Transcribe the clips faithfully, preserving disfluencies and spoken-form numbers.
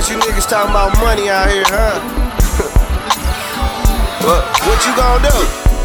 What you niggas talking about money out here, huh? What, what you gonna do?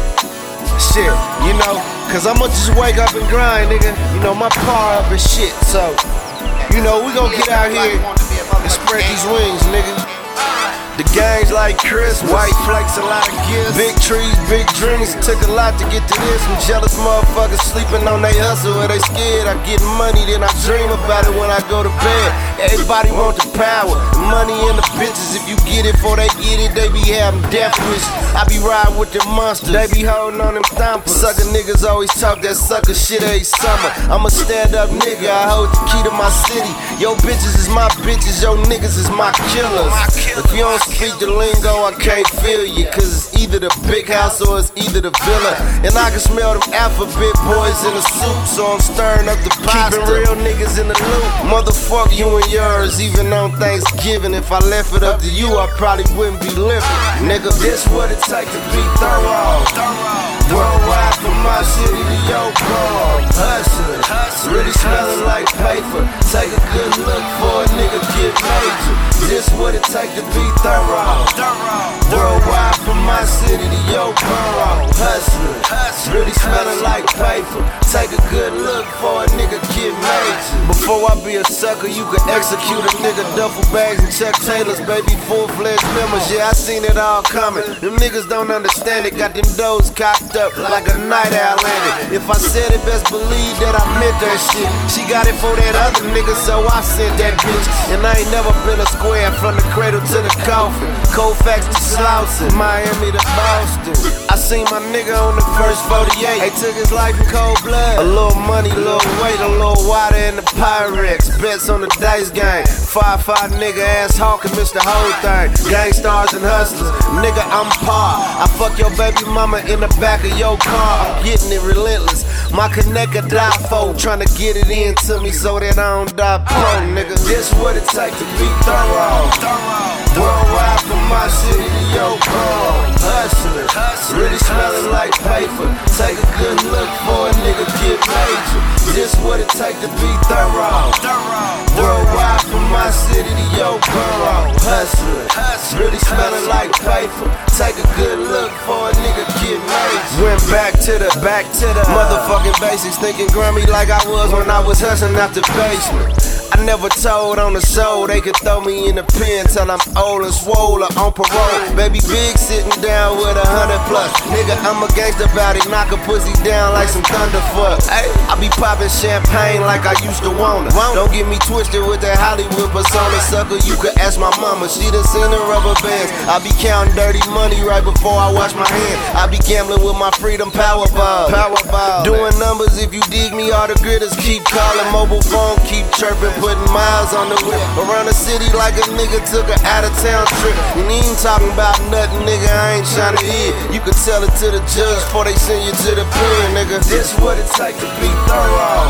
Shit, you know, cause I'ma just wake up and grind, nigga. You know, my power up and shit, so, you know, we gon' get out here and spread these wings, nigga. The gang's like Chris, white flakes, a lot of gifts. Big trees, big dreams, took a lot to get to this. Some jealous motherfuckers sleeping on they hustle or they scared. I get money, then I dream about it when I go to bed. Everybody want the power, the money and the bitches. If you get it before they get it, they be having death wishes. I be riding with them monsters, they be holding on them thumpers. Sucker niggas always talk that sucker shit every summer. I'm a stand up nigga, I hold the key to my city. Yo bitches is my bitches, yo niggas is my killers. If you don't speak the lingo, I can't feel you, cause it's either the big house or it's either the villa. And I can smell them alphabet boys in the soup, so I'm stirring up the pasta. Keeping real niggas in the loop. Motherfuck you and yours, even on Thanksgiving. If I left it up to you, I probably wouldn't be living. Nigga, this what it take to be thorough. Worldwide from my city to your borough. Hustling, really smelling like paper. Take a good look for a nigga get major. This what it take to be thorough. Worldwide from my city to your borough. Hustling, really smelling like paper. Take a good look for a nigga get major. Before I be a sucker, you can execute a nigga. Duffel bags and Chuck Taylors, baby, full-fledged members. Yeah, I seen it all coming. Them niggas don't understand it. Got them doors cocked up like a night owl landed. If I said it, best believe that I meant that shit. She got it for that other nigga, so I sent that bitch. And I ain't never been a square from the cradle to the coffin. Colfax to Slauson, Miami to Boston. I seen my nigga on the first forty-eight. They took his life in cold blood. A little money, a little weight, a little water in the Pyrex. Bets on the dice game. Five five nigga ass hawk and miss the whole thing. Gangstars and hustlers, nigga I'm par. I fuck your baby mama in the back of your car. I'm getting it relentless. My connect a die for, tryna get it into me so that I don't die poor, nigga. This what it take to be thorough. Worldwide from my city to your borough. Hustling, really smelling like paper. Take a good look for a nigga get major. This what it take to be thorough. Worldwide from my city to your borough. Hustling, really smelling like paper. Take a good look for a nigga get major. Went back to the, back to the motherfucking basics, thinking grimy like I was when I was hustling out the basement. I never told on the soul they could throw me in the pen till I'm old and swole or on parole. Baby Big sitting down with a hundred plus. Nigga, I'm a gangster about it, knock a pussy down like some thunderfuck. Ay, I be popping champagne like I used to wanna. Don't get me twisted with that Hollywood persona, sucker. You could ask my mama, she done seen the rubber bands. I be counting dirty money right before I wash my hands. I be gambling with my freedom Powerball. Powerball. Doing numbers, if you dig me, all the gritters keep calling. Mobile phone keep chirping. Putting miles on the whip around the city like a nigga took a out of town trip. And he ain't talking about nothing, nigga, I ain't tryna hear. You can tell it to the judge before they send you to the pen, nigga. This what it take to be thorough.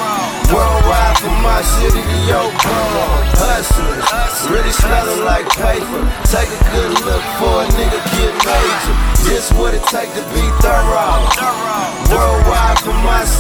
Worldwide from my city to your borough. Hustling, really smelling like paper. Take a good look for a nigga get major. This what it take to be thorough. Worldwide from my